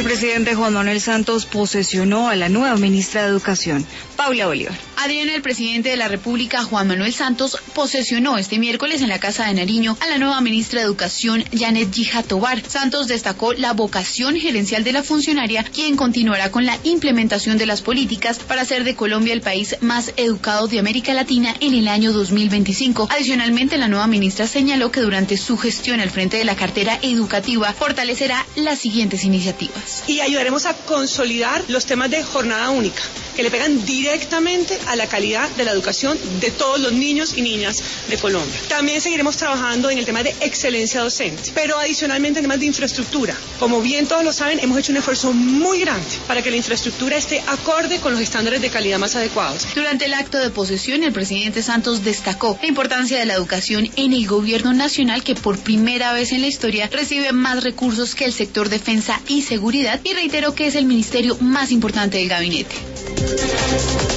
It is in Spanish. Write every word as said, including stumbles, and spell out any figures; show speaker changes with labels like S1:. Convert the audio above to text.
S1: presidente Juan Manuel Santos posesionó a la nueva ministra de Educación, Paula Bolívar.
S2: Adriana, el presidente de la República, Juan Manuel Santos, posesionó este miércoles en la Casa de Nariño a la nueva ministra de Educación, Janet Gija Tovar. Santos destacó la vocación gerencial de la funcionaria, quien continuará con la implementación de las políticas para hacer de Colombia el país más educado de América Latina en el año dos mil veinticinco. Adicionalmente, la nueva ministra señaló que durante su gestión al frente de la cartera educativa fortalecerá las siguientes iniciativas.
S3: Y ayudaremos a consolidar los temas de jornada única, que le pegan directamente a la calidad de la educación de todos los niños y niñas de Colombia. También seguiremos trabajando en el tema de excelencia docente, pero adicionalmente en temas de infraestructura. Como bien todos lo saben, hemos hecho un esfuerzo muy grande para que la infraestructura esté acorde con los estándares de calidad más adecuados.
S2: Durante el acto de posesión, el presidente Santos destacó la importancia de la educación en el gobierno nacional, que por primera vez en la historia recibe más recursos que el sector defensa y seguridad, y reiteró que es el ministerio más importante del gabinete.